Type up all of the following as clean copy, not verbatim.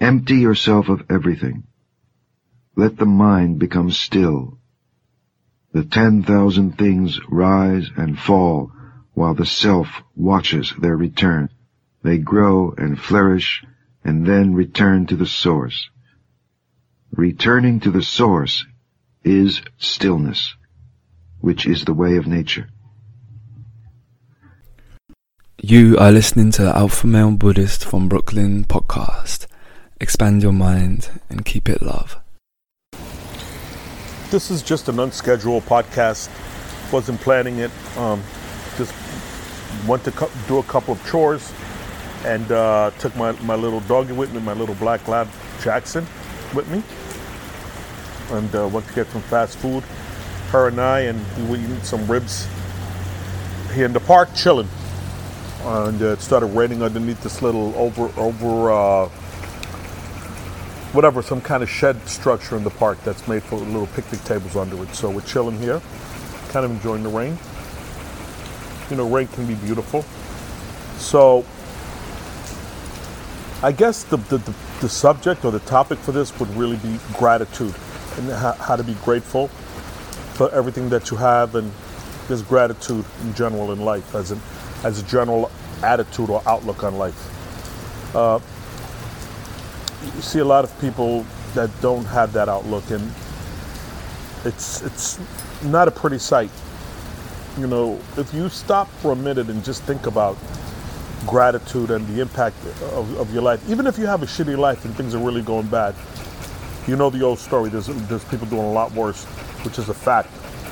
Empty yourself of everything. Let the mind become still. The 10,000 things rise and fall while the self watches their return. They grow and flourish and then return to the source. Returning to the source is stillness, which is the way of nature. You are listening to the Alpha Male Buddhist from Brooklyn podcast. Expand your mind and keep it love. This is just an unscheduled podcast. Wasn't planning it. Just went to do a couple of chores and took my little doggy with me, my little black lab Jackson with me. And went to get some fast food. Her and I, and we were eating some ribs here in the park, chilling. And it started raining underneath this little some kind of shed structure in the park that's made for little picnic tables under it. So we're chilling here, kind of enjoying the rain. You know, rain can be beautiful. So I guess the subject or the topic for this would really be gratitude and how to be grateful for everything that you have, and just gratitude in general in life as a general attitude or outlook on life. You see a lot of people that don't have that outlook, and it's not a pretty sight. You know, if you stop for a minute and just think about gratitude and the impact of your life, even if you have a shitty life and things are really going bad, you know the old story, there's people doing a lot worse, which is a fact.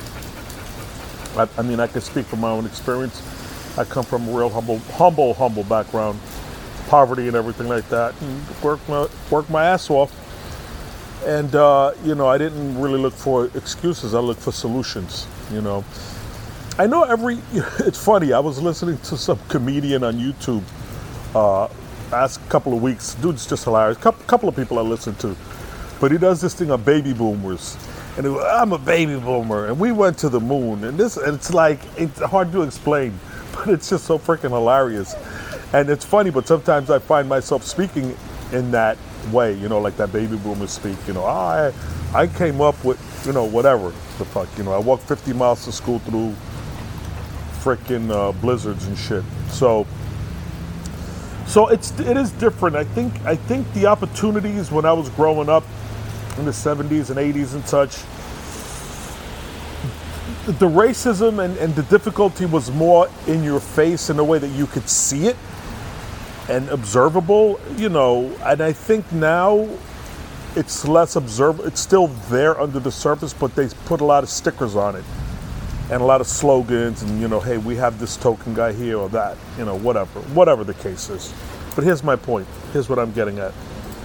I mean, I can speak from my own experience. I come from a real humble background, poverty and everything like that, and work my ass off. And you know, I didn't really look for excuses. I looked for solutions. You know, I know it's funny. I was listening to some comedian on YouTube. Last couple of weeks, dude's just hilarious. Couple of people I listen to, but he does this thing on baby boomers. And I'm a baby boomer, and we went to the moon. And it's like, it's hard to explain, but it's just so freaking hilarious. And it's funny, but sometimes I find myself speaking in that way, you know, like that baby boomers speak. You know, I came up with, you know, whatever the fuck. You know, I walked 50 miles to school through freaking blizzards and shit. So it is different. I think the opportunities when I was growing up in the 70s and 80s and such, the racism and the difficulty was more in your face in a way that you could see it and observable, you know. And I think now it's less observable. It's still there under the surface, but they put a lot of stickers on it and a lot of slogans, and, you know, hey, we have this token guy here or that, you know, whatever the case is. But here's my point. Here's what I'm getting at.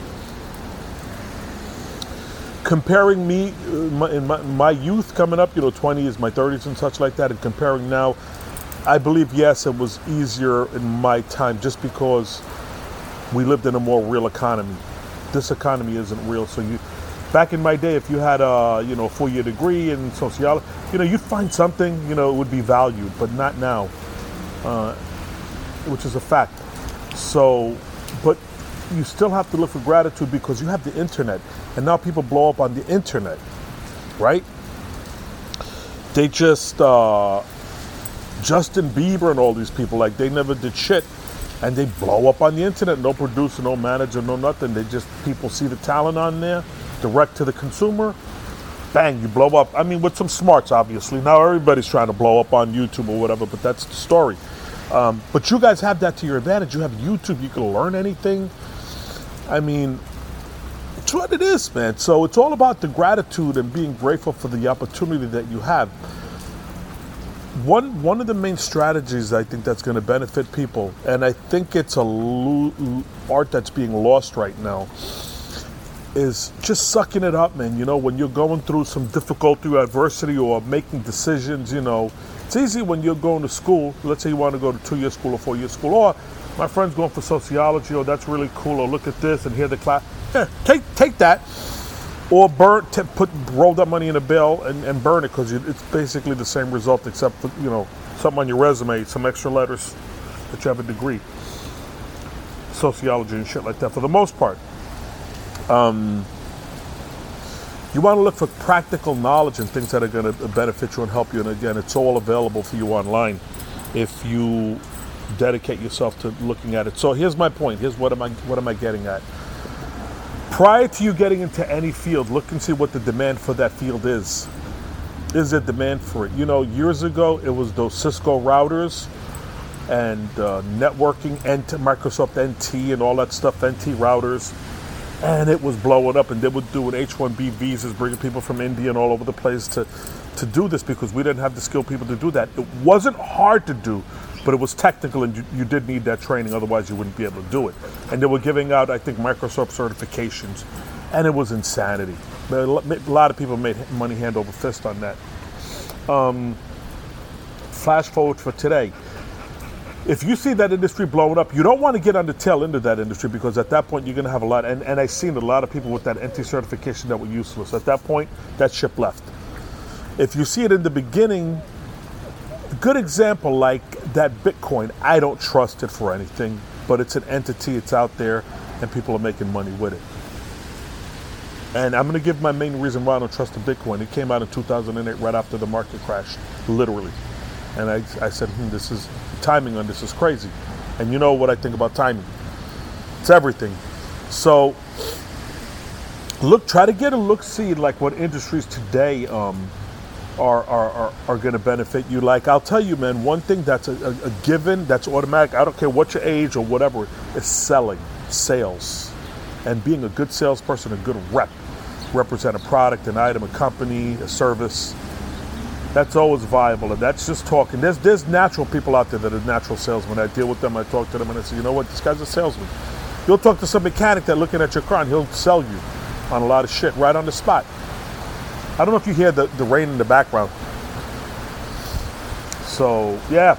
Comparing me in my youth coming up, you know, 20s, my 30s and such like that, and comparing now, I believe, yes, it was easier in my time just because we lived in a more real economy. This economy isn't real. So back in my day, if you had a, you know, 4-year degree in sociology, you know, you'd find something, you know, it would be valued, but not now, which is a fact. So, but you still have to look for gratitude because you have the internet, and now people blow up on the internet, right? They just Justin Bieber and all these people, like, they never did shit, and they blow up on the internet. No producer, no manager, no nothing. People see the talent on there, direct to the consumer, bang, you blow up. I mean, with some smarts, obviously. Now everybody's trying to blow up on YouTube or whatever, but that's the story. But you guys have that to your advantage. You have YouTube. You can learn anything. I mean, it's what it is, man. So it's all about the gratitude and being grateful for the opportunity that you have. One of the main strategies I think that's going to benefit people, and I think it's art that's being lost right now, is just sucking it up, man. You know, when you're going through some difficulty or adversity or making decisions, you know, it's easy when you're going to school. Let's say you want to go to 2-year school or 4-year school, or my friend's going for sociology, or that's really cool, or look at this and hear the class. Yeah, take that, or put roll that money in a bill and burn it, because it's basically the same result, except for, you know, something on your resume, some extra letters that you have a degree, sociology and shit like that, for the most part. You want to look for practical knowledge and things that are going to benefit you and help you. And again, it's all available for you online if you dedicate yourself to looking at it. So here's my point. Here's what am I getting at? Prior to you getting into any field, look and see what the demand for that field is. Is there demand for it? You know, years ago, it was those Cisco routers and networking, Microsoft NT and all that stuff, NT routers. And it was blowing up, and they would do an H-1B visas, bringing people from India and all over the place to do this because we didn't have the skilled people to do that. It wasn't hard to do, but it was technical, and you did need that training, otherwise you wouldn't be able to do it. And they were giving out, I think, Microsoft certifications, and it was insanity. A lot of people made money hand over fist on that. Flash forward for today. If you see that industry blowing up, you don't want to get on the tail end of that industry because at that point you're going to have a lot. And I've seen a lot of people with that NT certification that were useless. At that point, that ship left. If you see it in the beginning, a good example like that Bitcoin, I don't trust it for anything, but it's an entity, it's out there, and people are making money with it. And I'm going to give my main reason why I don't trust the Bitcoin. It came out in 2008 right after the market crashed, literally. And I said, this is timing on this is crazy. And you know what I think about timing. It's everything. So try to get a look-see like what industries today are going to benefit you. Like I'll tell you, man, one thing that's a given, that's automatic, I don't care what your age or whatever, is sales. And being a good salesperson, a good represent a product, an item, a company, a service. That's always viable, and that's just talking. There's natural people out there that are natural salesmen. I deal with them, I talk to them, and I say, you know what, this guy's a salesman. You'll talk to some mechanic that's looking at your car, and he'll sell you on a lot of shit right on the spot. I don't know if you hear the rain in the background. So, yeah.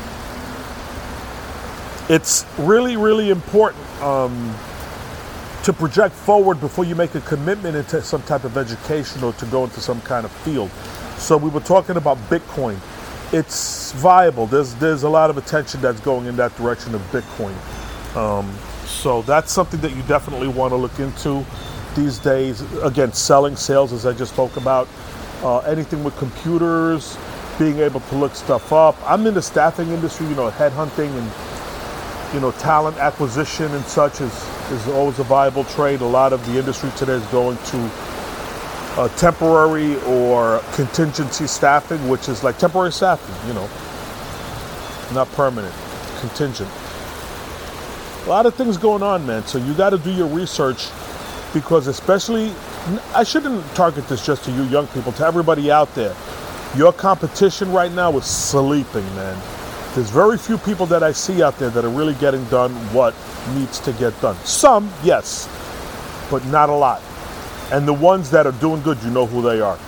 It's really, really important to project forward before you make a commitment into some type of education or to go into some kind of field. So we were talking about Bitcoin. It's viable. There's a lot of attention that's going in that direction of Bitcoin. So that's something that you definitely want to look into these days. Again, sales, as I just spoke about. Anything with computers, being able to look stuff up. I'm in the staffing industry, headhunting and, talent acquisition and such is always a viable trade. A lot of the industry today is going to temporary or contingency staffing, which is like temporary staffing, not permanent, contingent. A lot of things going on, man. So you got to do your research because especially, I shouldn't target this just to you young people, to everybody out there. Your competition right now is sleeping, man. There's very few people that I see out there that are really getting done what needs to get done. Some, yes, but not a lot. And the ones that are doing good, you know who they are.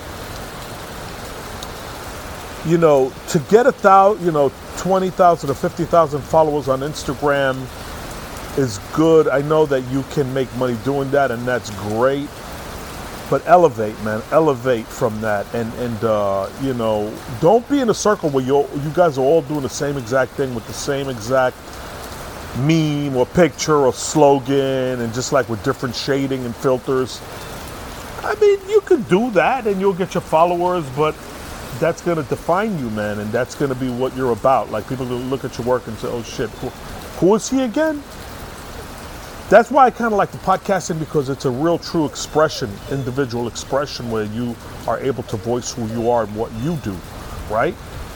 To get 20,000 or 50,000 followers on Instagram is good. I know that you can make money doing that, and that's great. But elevate, man. Elevate from that. And don't be in a circle where you guys are all doing the same exact thing with the same exact meme or picture or slogan and just like with different shading and filters. I mean, you could do that and you'll get your followers, but that's going to define you, man, and that's going to be what you're about. Like, people will look at your work and say, oh, shit, who is he again? That's why I kind of like the podcasting, because it's a real, true expression, individual expression, where you are able to voice who you are and what you do, right?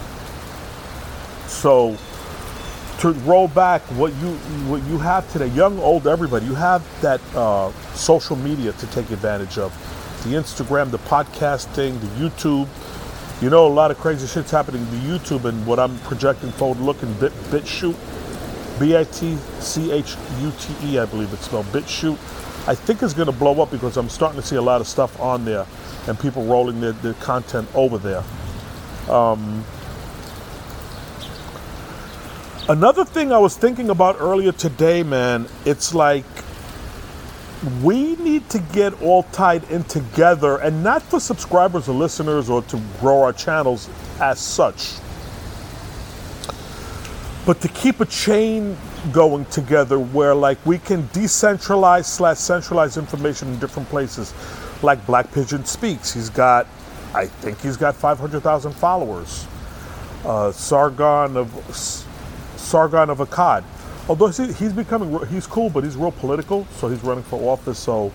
So, to roll back what you have today, young, old, everybody, you have that social media to take advantage of. The Instagram, the podcasting, the YouTube. A lot of crazy shit's happening to YouTube, and what I'm projecting forward looking, BitChute, BITCHUTE, I believe it's spelled, BitChute, I think is going to blow up because I'm starting to see a lot of stuff on there and people rolling their content over there. Another thing I was thinking about earlier today, man, it's like we need to get all tied in together, and not for subscribers or listeners or to grow our channels as such. But to keep a chain going together where like we can decentralize / centralize information in different places. Like Black Pigeon Speaks. I think he's got 500,000 followers. Sargon of Akkad. Although he's cool, but he's real political, so he's running for office. So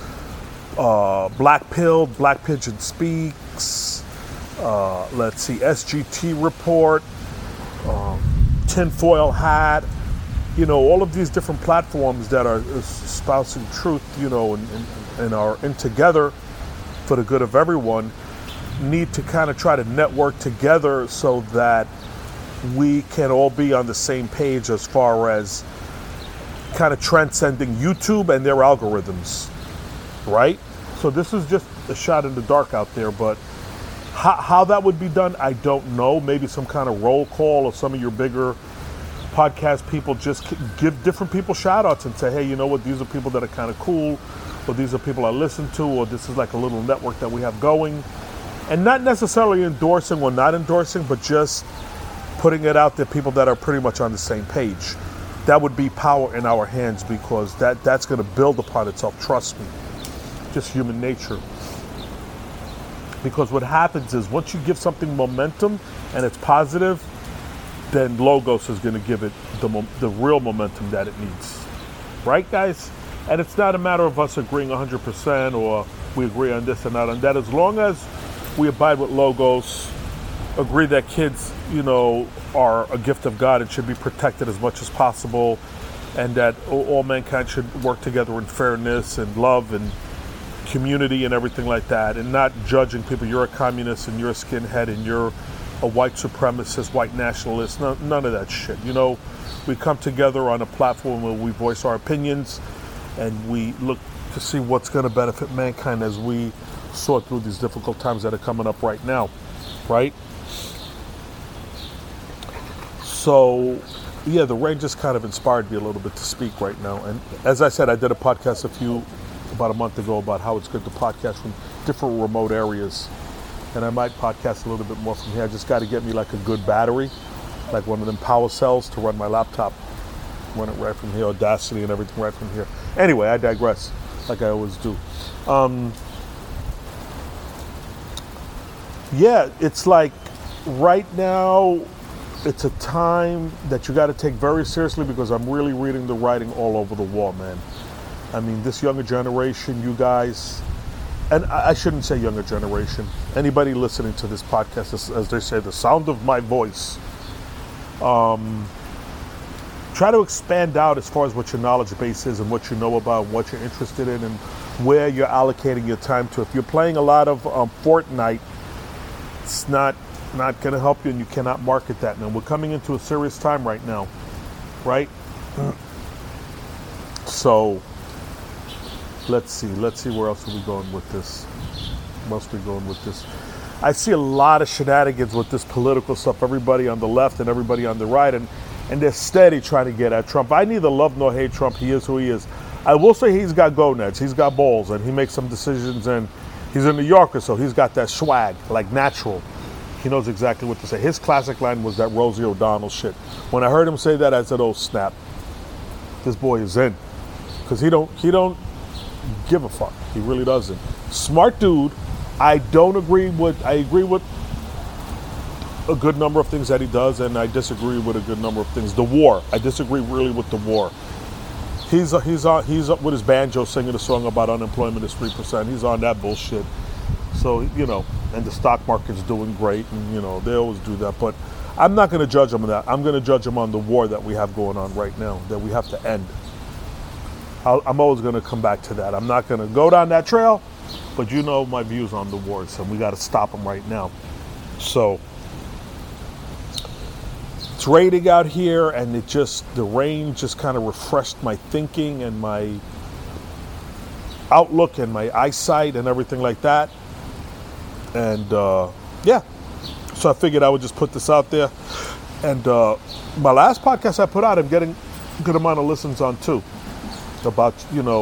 Black Pigeon Speaks, let's see, SGT Report, Tinfoil Hat, all of these different platforms that are espousing truth, and are in together for the good of everyone, need to kind of try to network together so that we can all be on the same page as far as kind of transcending YouTube and their algorithms, right? So this is just a shot in the dark out there, but how that would be done, I don't know. Maybe some kind of roll call, or some of your bigger podcast people just give different people shout outs and say, hey, you know what, these are people that are kind of cool, or these are people I listen to, or this is like a little network that we have going. And not necessarily endorsing or not endorsing, but just putting it out there, people that are pretty much on the same page. That would be power in our hands, because that's going to build upon itself, trust me. Just human nature. Because what happens is once you give something momentum and it's positive, then Logos is going to give it the real momentum that it needs. Right, guys? And it's not a matter of us agreeing 100% or we agree on this and not on that. As long as we abide with Logos, agree that kids, are a gift of God and should be protected as much as possible, and that all mankind should work together in fairness and love and community and everything like that, and not judging people. You're a communist and you're a skinhead and you're a white supremacist, white nationalist. None of that shit. We come together on a platform where we voice our opinions and we look to see what's going to benefit mankind as we sort through these difficult times that are coming up right now, right? So, yeah, the rain just kind of inspired me a little bit to speak right now. And as I said, I did a podcast about a month ago about how it's good to podcast from different remote areas. And I might podcast a little bit more from here. I just got to get me like a good battery, like one of them power cells to run my laptop. Run it right from here, Audacity and everything right from here. Anyway, I digress, like I always do. Yeah, it's like right now, it's a time that you got to take very seriously, because I'm really reading the writing all over the wall, man. I mean, this younger generation, you guys, and I shouldn't say younger generation, anybody listening to this podcast, as they say, the sound of my voice, try to expand out as far as what your knowledge base is and what you know about, what you're interested in, and where you're allocating your time to. If you're playing a lot of Fortnite, it's not going to help you, and you cannot market that. And we're coming into a serious time right now, right? So let's see where else are we going with this. I see a lot of shenanigans with this political stuff. Everybody on the left and everybody on the right, and they're steady trying to get at Trump. I neither love nor hate Trump. He is who he is. I will say he's got gonads. He's got balls, and he makes some decisions, and he's a New Yorker, so he's got that swag, like natural. He knows exactly what to say. His classic line was that Rosie O'Donnell shit. When I heard him say that, I said, oh snap, this boy is in. Because he don't give a fuck. He really doesn't. Smart dude. I agree with a good number of things that he does, and I disagree with a good number of things. The war. I disagree really with the war. He's up with his banjo singing a song about unemployment is 3%. He's on that bullshit. So, and the stock market's doing great, and, they always do that. But I'm not going to judge him on that. I'm going to judge him on the war that we have going on right now, that we have to end. I'm always going to come back to that. I'm not going to go down that trail, but my views on the wars, and we got to stop them right now. So it's raining out here, and the rain just kind of refreshed my thinking and my outlook and my eyesight and everything like that. And yeah, so I figured I would just put this out there. And my last podcast I put out, I'm getting a good amount of listens on too, about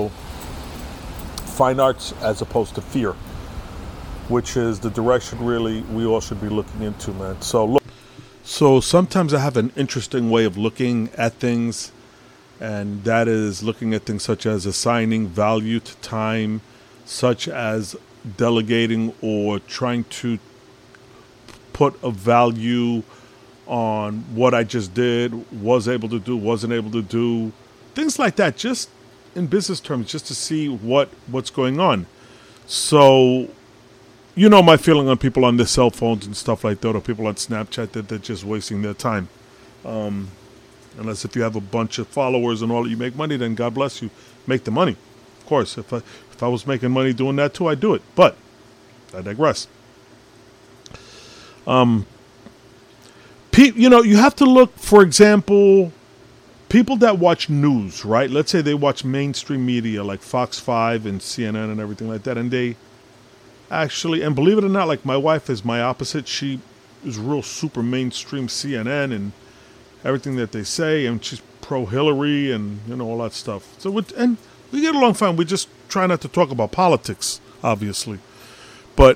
fine arts as opposed to fear, which is the direction really we all should be looking into, man. So look, So sometimes I have an interesting way of looking at things, and that is looking at things such as assigning value to time, such as delegating or trying to put a value on what I just did, was able to do, wasn't able to do, things like that, just in business terms, just to see what's going on. So, you know my feeling on people on their cell phones and stuff like that, or people on Snapchat that they're just wasting their time. Unless if you have a bunch of followers and all that you make money, then God bless you, make the money. Of course, if I was making money doing that too, I'd do it. But I digress. You have to look, for example, people that watch news, right? Let's say they watch mainstream media like Fox 5 and CNN and everything like that, and they actually, and believe it or not, like my wife is my opposite. She is real super mainstream CNN and everything that they say, and she's pro-Hillary and, all that stuff. So, and we get along fine. We just try not to talk about politics, obviously. But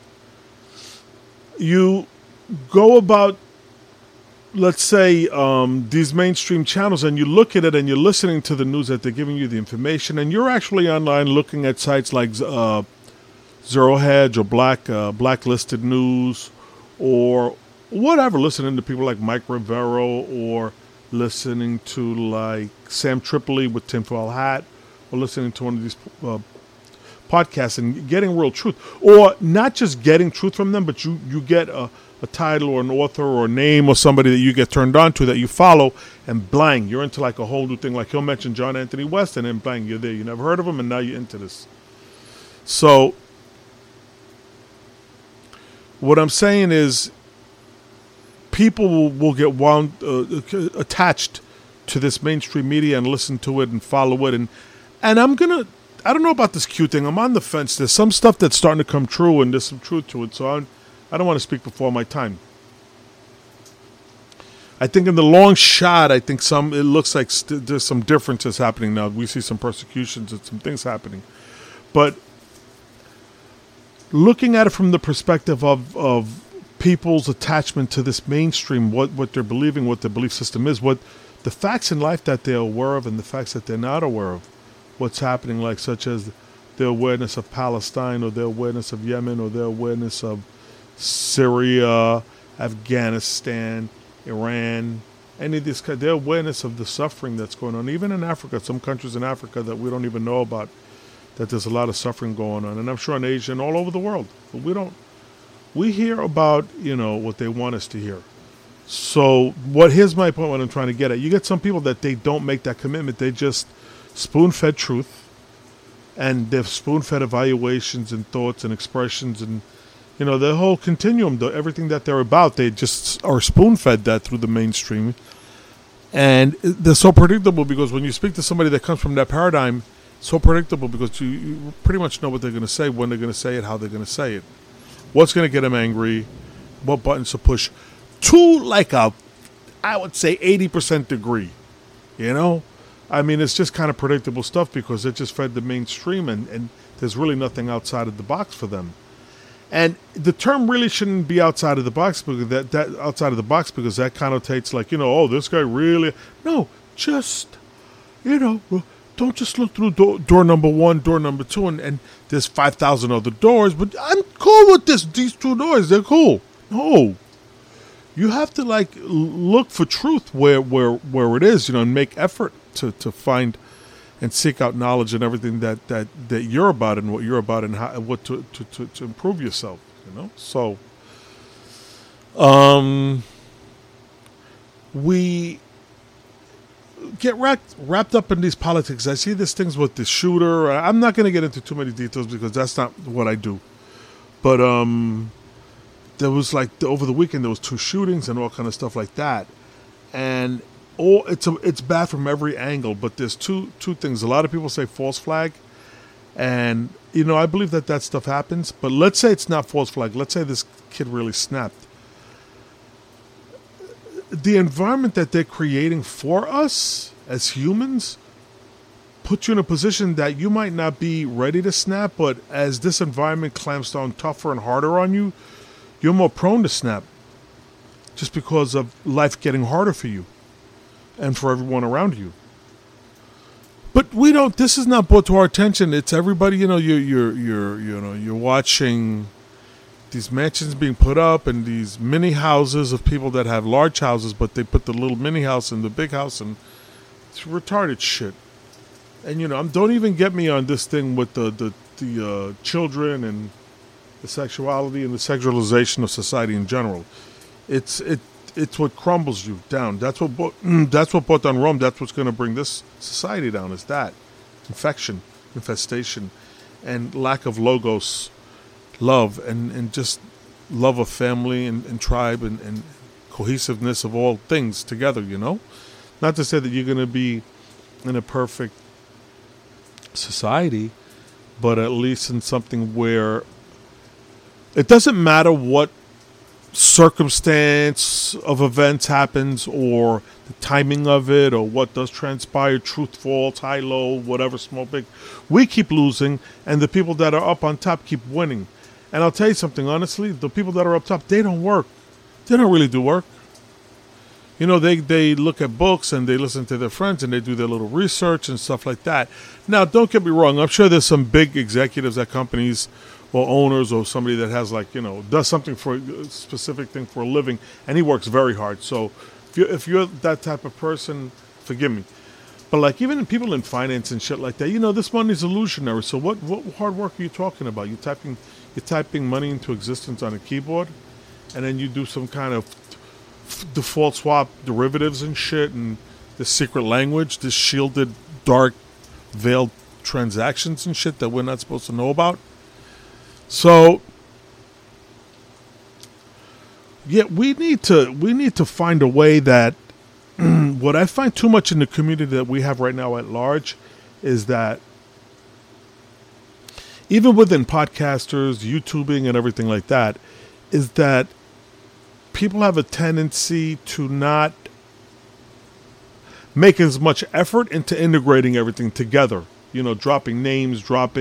you go about, let's say, these mainstream channels, and you look at it and you're listening to the news that they're giving you the information, and you're actually online looking at sites like Zero Hedge or Blacklisted News or whatever, listening to people like Mike Rivero, or listening to like Sam Tripoli with Tinfoil Hat, or listening to one of these podcasts and getting real truth, or not just getting truth from them, but you get a title or an author or a name or somebody that you get turned on to that you follow, and blang, you're into like a whole new thing. Like he'll mention John Anthony West, and then bang, you're there. You never heard of him, and now you're into this. So what I'm saying is, people will get wound attached to this mainstream media and listen to it and follow it, and I don't know about this Q thing. I'm on the fence. There's some stuff that's starting to come true, and there's some truth to it. So I don't want to speak before my time. I think in the long shot, it looks like there's some differences happening now. We see some persecutions and some things happening, but looking at it from the perspective of people's attachment to this mainstream, what they're believing, what their belief system is, what the facts in life that they're aware of and the facts that they're not aware of, what's happening, like such as their awareness of Palestine, or their awareness of Yemen, or their awareness of Syria, Afghanistan, Iran, any of this, their awareness of the suffering that's going on, even in Africa, some countries in Africa that we don't even know about, that there's a lot of suffering going on, and I'm sure in Asia and all over the world, but we hear about, what they want us to hear. So here's my point, what I'm trying to get at. You get some people that they don't make that commitment. They just spoon-fed truth, and they've spoon-fed evaluations and thoughts and expressions, and, the whole continuum, everything that they're about, they just are spoon-fed that through the mainstream. And they're so predictable, because when you speak to somebody that comes from that paradigm, so predictable, because you pretty much know what they're going to say, when they're going to say it, how they're going to say it, what's going to get them angry, what buttons to push, to like I would say 80% degree, I mean, it's just kind of predictable stuff, because it just fed the mainstream, and there's really nothing outside of the box for them. And the term really shouldn't be outside of the box, because that outside of the box, because that connotates like, this guy really, no, just, don't just look through door number 1, door number 2, and there's 5,000 other doors, but I'm cool with these 2 doors. They're cool. No. You have to look for truth where it is, and make effort to find and seek out knowledge and everything that you're about, and what you're about, and how, what to improve yourself, So we get wrapped up in these politics. I see these things with the shooter. I'm not going to get into too many details, because that's not what I do. But there was over the weekend, there was 2 shootings and all kind of stuff like that, and it's bad from every angle. But there's two things. A lot of people say false flag, and I believe that stuff happens. But let's say it's not false flag. Let's say this kid really snapped. The environment that they're creating for us as humans puts you in a position that you might not be ready to snap, but as this environment clamps down tougher and harder on you, you're more prone to snap. just because of life getting harder for you and for everyone around you. But we don't. This is not brought to our attention. It's everybody. You're watching these mansions being put up and these mini houses of people that have large houses, but they put the little mini house in the big house, and it's retarded shit. And don't even get me on this thing with the children and the sexuality and the sexualization of society in general. It's what crumbles you down. That's what brought down Rome. That's what's going to bring this society down. Is that infestation, and lack of logos, love, and just love of family and tribe and cohesiveness of all things together. Not to say that you're going to be in a perfect society, but at least in something where it doesn't matter what circumstance of events happens or the timing of it or what does transpire, truth, false, high, low, whatever, small, big. We keep losing, and the people that are up on top keep winning. And I'll tell you something, honestly, the people that are up top, they don't work. They don't really do work. They look at books and they listen to their friends and they do their little research and stuff like that. Now, don't get me wrong. I'm sure there's some big executives at companies or owners or somebody that has does something for a specific thing for a living, and he works very hard. So if you're that type of person, forgive me. But even people in finance and shit like that, this money's illusionary. So what hard work are you talking about? You're typing money into existence on a keyboard, and then you do some kind of default swap derivatives and shit, and this secret language, this shielded, dark, veiled transactions and shit that we're not supposed to know about. So, yeah, we need to find a way that what I find too much in the community that we have right now at large is that even within podcasters, YouTubing, and everything like that, is that people have a tendency to not make as much effort into integrating everything together. Dropping names,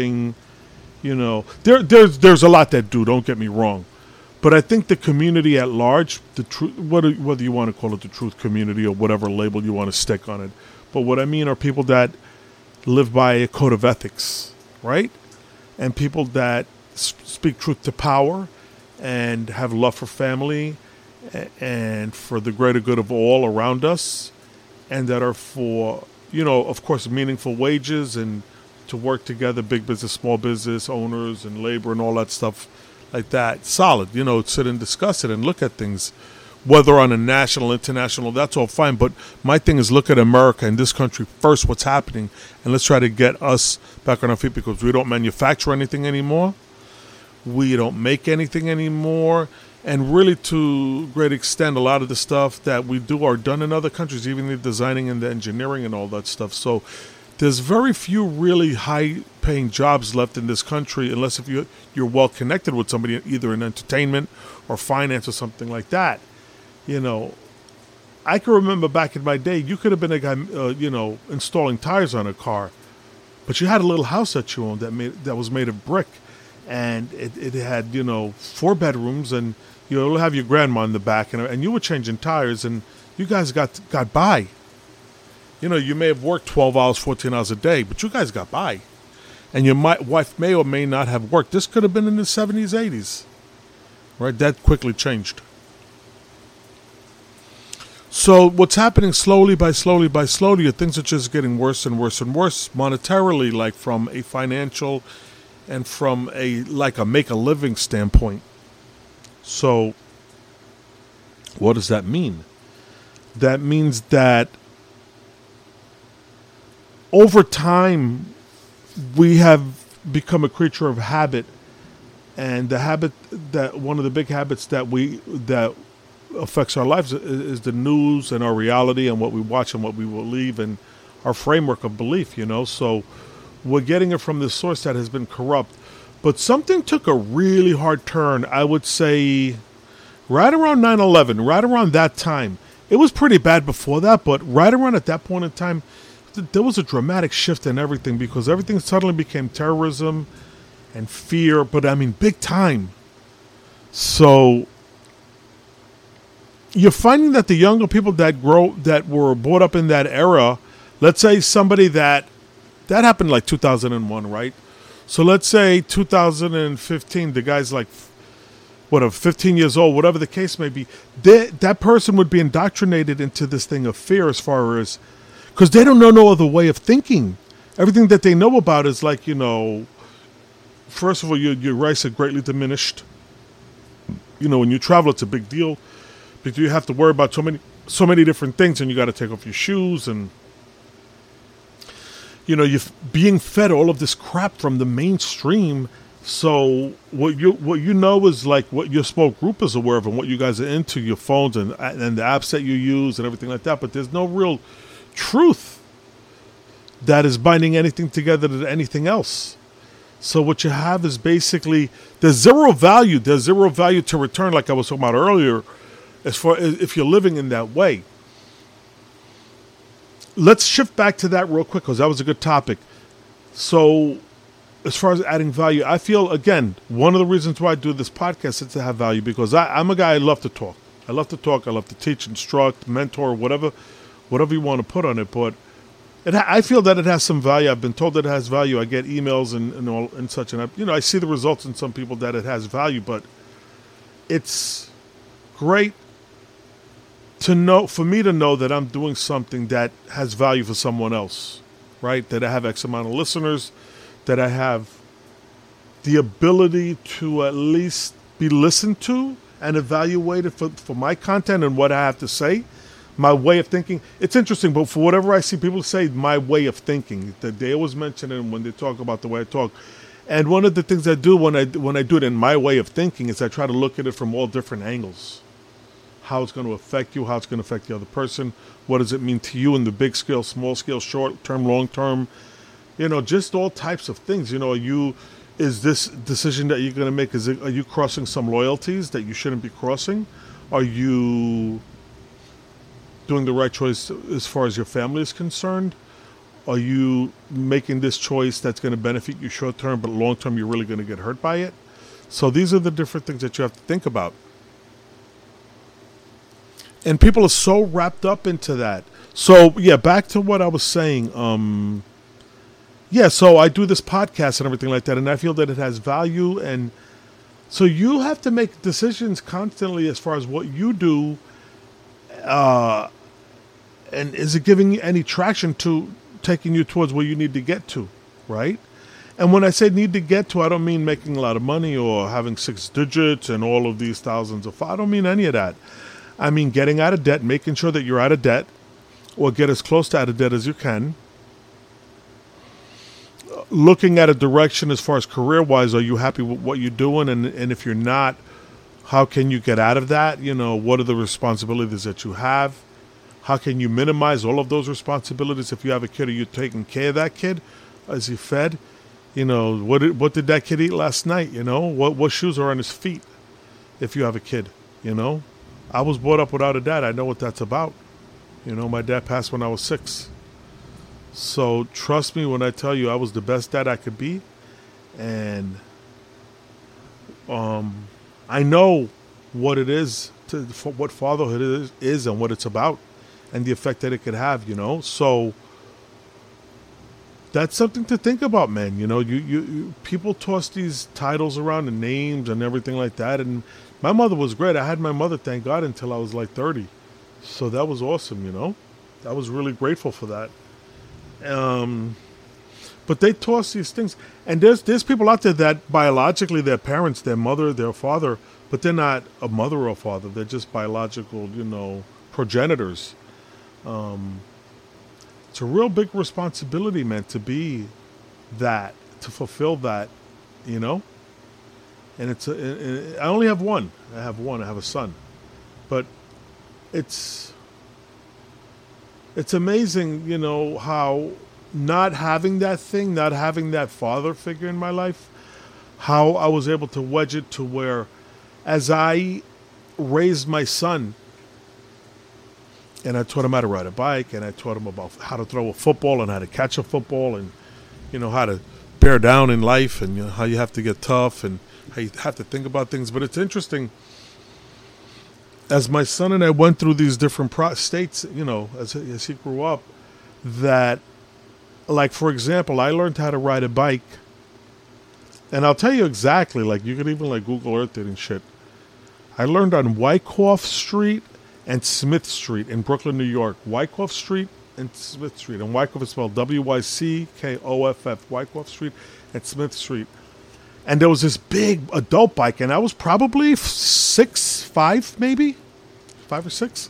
there's a lot that do, don't get me wrong. But I think the community at large, the truth, whether you want to call it the truth community or whatever label you want to stick on it, but what I mean are people that live by a code of ethics, right? And people that speak truth to power and have love for family and for the greater good of all around us, and that are for, of course, meaningful wages and to work together, big business, small business owners and labor and all that stuff like that. Solid, sit and discuss it and look at things, whether on a national, international, that's all fine. But my thing is look at America and this country first, what's happening, and let's try to get us back on our feet, because we don't manufacture anything anymore. We don't make anything anymore. And really, to a great extent, a lot of the stuff that we do are done in other countries, even the designing and the engineering and all that stuff. So there's very few really high-paying jobs left in this country, unless if you're well-connected with somebody, either in entertainment or finance or something like that. I can remember back in my day, you could have been a guy, installing tires on a car, but you had a little house that you owned that was made of brick, and it had 4 bedrooms, and you'll have your grandma in the back, and you were changing tires, and you guys got by. You may have worked 12 hours, 14 hours a day, but you guys got by. And your wife may or may not have worked. This could have been in the 70s, 80s. Right? That quickly changed. So what's happening slowly by slowly, things are just getting worse and worse and worse monetarily, like from a financial and from a make-a-living standpoint. So what does that mean? That means that over time, we have become a creature of habit, and one of the big habits that affects our lives is the news and our reality and what we watch and what we believe and our framework of belief. So we're getting it from this source that has been corrupt. But something took a really hard turn, I would say, right around 9/11, right around that time. It was pretty bad before that, but right around at that point in time, there was a dramatic shift in everything, because everything suddenly became terrorism and fear, but I mean big time. So you're finding that the younger people that were brought up in that era, let's say somebody that happened like 2001, right? So let's say 2015, the guy's like, 15 years old, whatever the case may be, that person would be indoctrinated into this thing of fear as far as, because they don't know no other way of thinking. Everything that they know about is like, first of all, your rights are greatly diminished. When you travel, it's a big deal because you have to worry about so many different things, and you got to take off your shoes, and you're being fed all of this crap from the mainstream. So what you know is like what your small group is aware of and what you guys are into, your phones and the apps that you use and everything like that. But there's no real truth that is binding anything together to anything else. So what you have is basically there's zero value. There's zero value to return, like I was talking about earlier, as far as if you're living in that way. Let's shift back to that real quick because that was a good topic. So as far as adding value, I feel, again, one of the reasons why I do this podcast is to have value because I'm a guy, I love to talk. I love to teach, instruct, mentor, whatever you want to put on it. But I feel that it has some value. I've been told that it has value. I get emails and all and such. And I see the results in some people that it has value. But it's great for me to know that I'm doing something that has value for someone else, right? That I have X amount of listeners, that I have the ability to at least be listened to and evaluated for my content and what I have to say, my way of thinking. It's interesting, but for whatever I see people say, my way of thinking, that they always mention it when they talk about the way I talk. And one of the things I do when I do it in my way of thinking is I try to look at it from all different angles. How it's going to affect you, how it's going to affect the other person, what does it mean to you in the big scale, small scale, short term, long term, just all types of things. Is this decision that you're going to make, are you crossing some loyalties that you shouldn't be crossing? Are you doing the right choice as far as your family is concerned? Are you making this choice that's going to benefit you short term, but long term you're really going to get hurt by it? So these are the different things that you have to think about. And people are so wrapped up into that. So, yeah, back to what I was saying. So I do this podcast and everything like that, and I feel that it has value. And so you have to make decisions constantly as far as what you do. And is it giving you any traction to taking you towards where you need to get to, right? And when I say need to get to, I don't mean making a lot of money or having 6 digits and all of these thousands of. I don't mean any of that. I mean getting out of debt, making sure that you're out of debt or get as close to out of debt as you can. Looking at a direction as far as career-wise, are you happy with what you're doing? And if you're not, how can you get out of that? What are the responsibilities that you have? How can you minimize all of those responsibilities? If you have a kid, are you taking care of that kid? Is he fed? What did that kid eat last night? What shoes are on his feet if you have a kid? I was brought up without a dad. I know what that's about. My dad passed when I was 6. So trust me when I tell you I was the best dad I could be. And I know what it is, what fatherhood is and what it's about and the effect that it could have, So that's something to think about, man. You people toss these titles around and names and everything like that. And my mother was great. I had my mother, thank God, until I was like 30. So that was awesome, I was really grateful for that. But they toss these things. And there's people out there that biologically, their parents, their mother, their father, but they're not a mother or a father. They're just biological, progenitors. It's a real big responsibility, man, to be that, to fulfill that, And I only have one. I have a son. But it's amazing, how not having that thing, not having that father figure in my life, how I was able to wedge it to where as I raised my son, and I taught him how to ride a bike, and I taught him about how to throw a football and how to catch a football and, how to bear down in life and how you have to get tough and how you have to think about things. But it's interesting. as my son and I went through these different states, as he grew up, that, like, for example, I learned how to ride a bike. And I'll tell you exactly, like, you could even, like, Google Earth it and shit. I learned on Wyckoff Street and Smith Street in Brooklyn, New York. Wyckoff Street and Smith Street. And Wyckoff is spelled Wyckoff, Wyckoff Street and Smith Street. And there was this big adult bike, and I was probably 5 maybe, 5 or 6.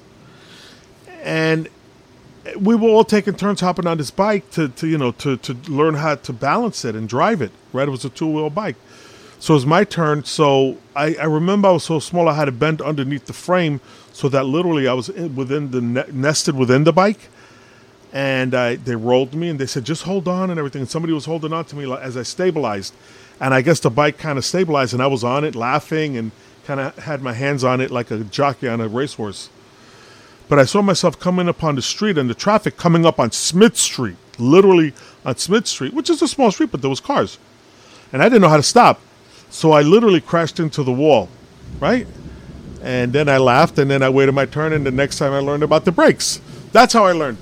And we were all taking turns hopping on this bike to learn how to balance it and drive it. Right, it was a 2-wheel bike. So it was my turn. So I remember I was so small I had to bend underneath the frame so that literally I was nested within the bike. And they rolled me and they said, just hold on and everything. And somebody was holding on to me as I stabilized. And I guess the bike kind of stabilized and I was on it laughing and kind of had my hands on it like a jockey on a racehorse. But I saw myself coming upon the street and the traffic coming up on Smith Street, literally on Smith Street, which is a small street, but there was cars. And I didn't know how to stop. So I literally crashed into the wall, right? And then I laughed and then I waited my turn and the next time I learned about the brakes. That's how I learned.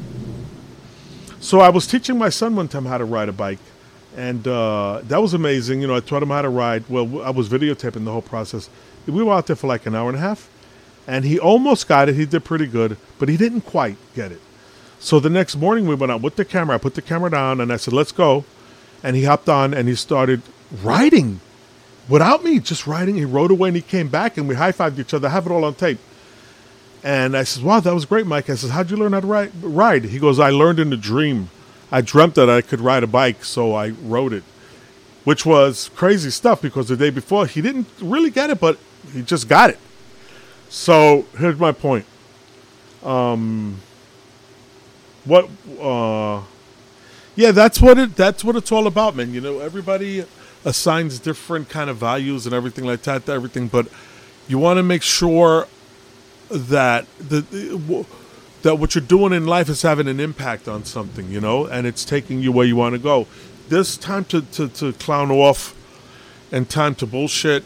So I was teaching my son one time how to ride a bike. And that was amazing. I taught him how to ride. Well, I was videotaping the whole process. We were out there for like an hour and a half. And he almost got it. He did pretty good. But he didn't quite get it. So the next morning we went out with the camera. I put the camera down and I said, let's go. And he hopped on and he started riding. Without me, just riding. He rode away and he came back and we high-fived each other. I have it all on tape. And I said, wow, that was great, Mike. I said, how'd you learn how to ride? He goes, I learned in a dream. I dreamt that I could ride a bike, so I rode it, which was crazy stuff because the day before he didn't really get it, but he just got it. So here's my point. That's what it's all about, man. Everybody assigns different kind of values and everything like that to everything, but you want to make sure that that what you're doing in life is having an impact on something, and it's taking you where you want to go. There's time to clown off and time to bullshit.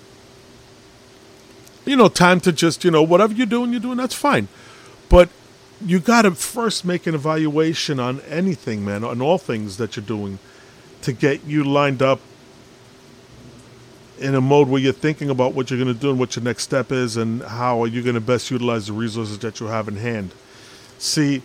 Time to just, whatever you're doing, that's fine. But you got to first make an evaluation on anything, man, on all things that you're doing to get you lined up in a mode where you're thinking about what you're going to do and what your next step is and how are you going to best utilize the resources that you have in hand. See,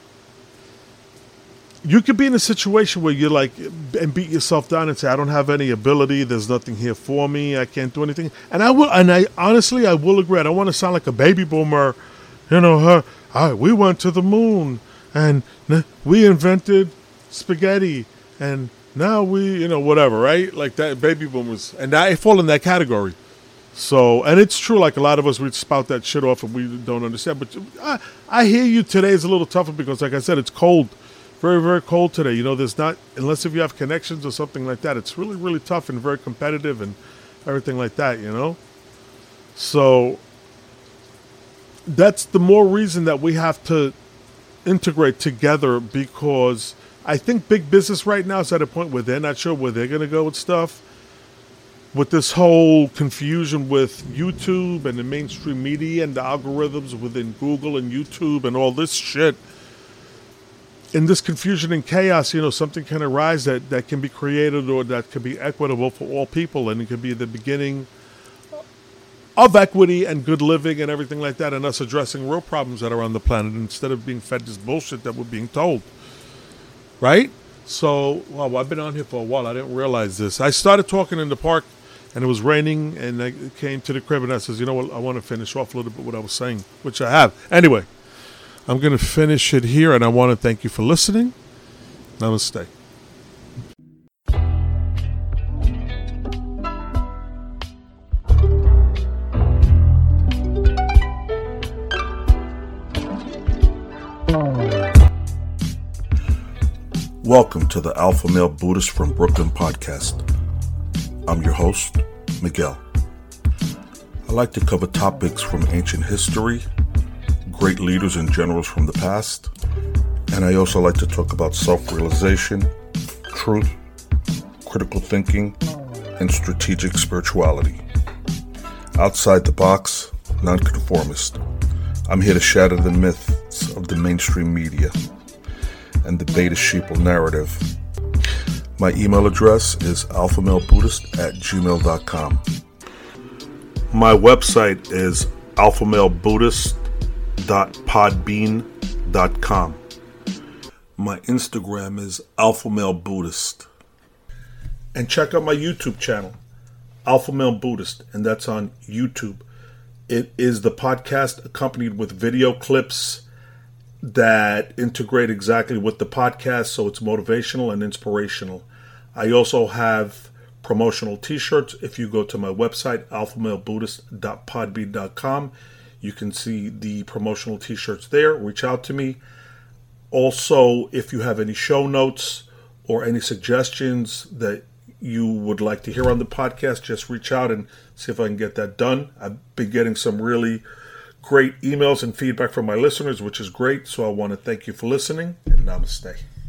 you could be in a situation where you're like, and beat yourself down and say, I don't have any ability. There's nothing here for me. I can't do anything. And I honestly will agree. I don't want to sound like a baby boomer. We went to the moon and we invented spaghetti and now we, whatever, right? Like that, baby boomers. And I fall in that category. So, and it's true, like a lot of us, we spout that shit off and we don't understand. But I hear you today is a little tougher because, like I said, it's cold. Very, very cold today. There's not, unless if you have connections or something like that, it's really, really tough and very competitive and everything like that, So, that's the more reason that we have to integrate together because I think big business right now is at a point where they're not sure where they're going to go with stuff. With this whole confusion with YouTube and the mainstream media and the algorithms within Google and YouTube and all this shit. In this confusion and chaos, something can arise that can be created or that can be equitable for all people. And it can be the beginning of equity and good living and everything like that and us addressing real problems that are on the planet instead of being fed this bullshit that we're being told. Right? So, I've been on here for a while. I didn't realize this. I started talking in the park, and it was raining, and I came to the crib, and I says, I want to finish off a little bit what I was saying, which I have. Anyway, I'm going to finish it here, and I want to thank you for listening. Namaste. Welcome to the Alpha Male Buddhist from Brooklyn podcast. I'm your host, Miguel. I like to cover topics from ancient history, great leaders and generals from the past, and I also like to talk about self-realization, truth, critical thinking, and strategic spirituality. Outside the box, nonconformist. I'm here to shatter the myths of the mainstream media and the beta sheeple narrative. My email address is alphamalebuddhist@gmail.com. My website is alphamalebuddhist.podbean.com. My Instagram is alphamalebuddhist. And check out my YouTube channel, Alpha Male Buddhist, and that's on YouTube. It is the podcast accompanied with video clips that integrate exactly with the podcast, so it's motivational and inspirational. I also have promotional t-shirts. If you go to my website, alphamalebuddhist.podbean.com, you can see the promotional t-shirts there. Reach out to me. Also, if you have any show notes or any suggestions that you would like to hear on the podcast, just reach out and see if I can get that done. I've been getting some really great emails and feedback from my listeners, which is great. So I want to thank you for listening, and namaste.